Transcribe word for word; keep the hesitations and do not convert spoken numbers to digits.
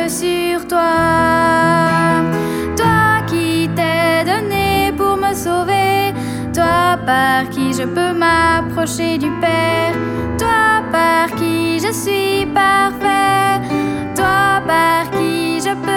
que sur toi. Toi qui t'es donné pour me sauver, toi par qui je peux m'approcher du Père, toi par qui je suis parfait, toi par qui je peux